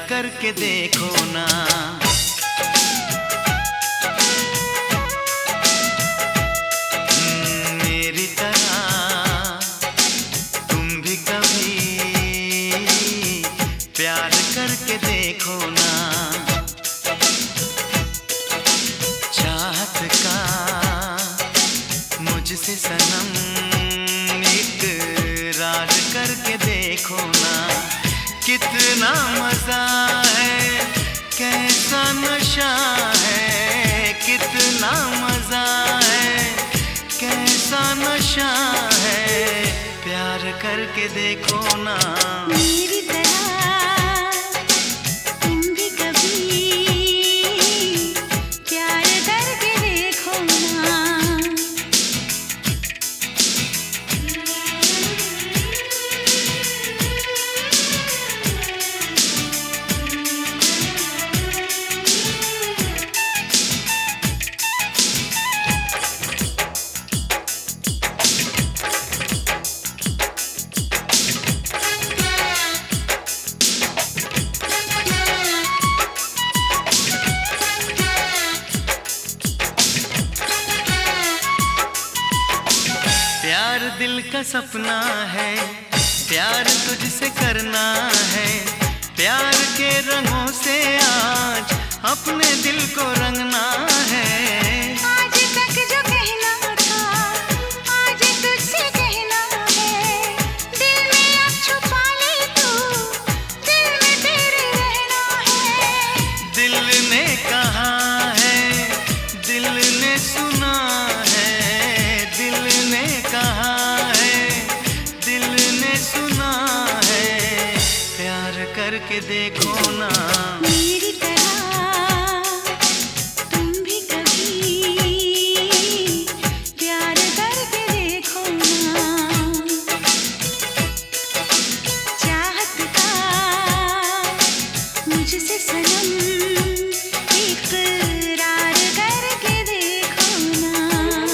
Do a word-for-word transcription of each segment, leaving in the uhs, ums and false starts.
करके देखो ना। मेरी तरह तुम भी कभी प्यार करके देखो ना। चाहत का मुझसे सनम इकरार करके देखो ना। कितना मजा है, कैसा नशा है, कितना मजा है, कैसा नशा है, प्यार करके देखो ना। मेरी तरह तुम भी कभी प्यार करके देखो ना। प्यार दिल का सपना है, प्यार तुझसे करना है। प्यार के रंगों से आज अपने दिल को रंगना है। आज तक जो कहना था आज तुझसे कहना है। दिल में अब छुपा ले तू, दिल में तेरे रहना है। दिल ने कहा है, दिल ने सुना है, दिल ने कहा है, दिल ने सुना है, प्यार करके देखो ना। मेरी तरह तुम भी कभी प्यार करके देखो ना। चाहत का मुझसे सनम इकरार करके देखो ना।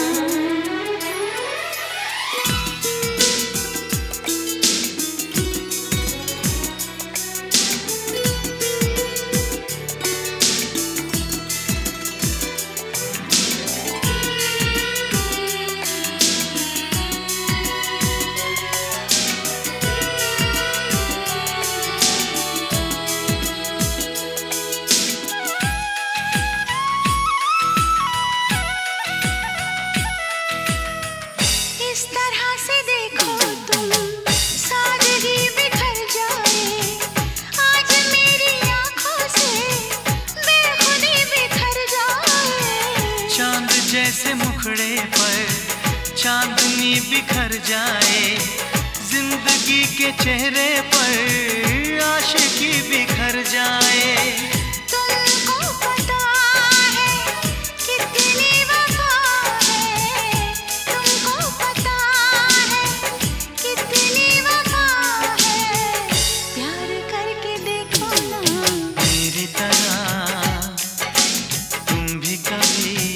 इस तरह से देखो तुम सादगी बिखर जाए। आज मेरी आंखों से बेखुदी बिखर जाए। चांद जैसे मुखड़े पर चांदनी बिखर जाए। जिंदगी के चेहरे पर आशिकी बिखर जाए। तुमको पता है कितनी वफा है। तुमको पता है कितनी वफा है। प्यार करके देखो ना। मेरी तरह तुम भी कभी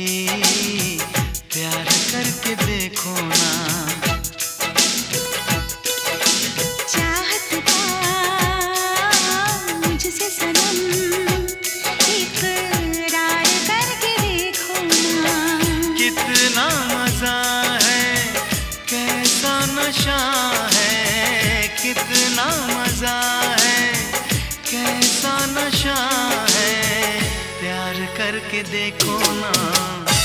प्यार करके देखो ना। चाहत का मुझसे सनम इकरार करके देखो ना। कितना मजा है, कैसा नशा है, कितना मजा है, कैसा नशा है, प्यार करके देखो ना।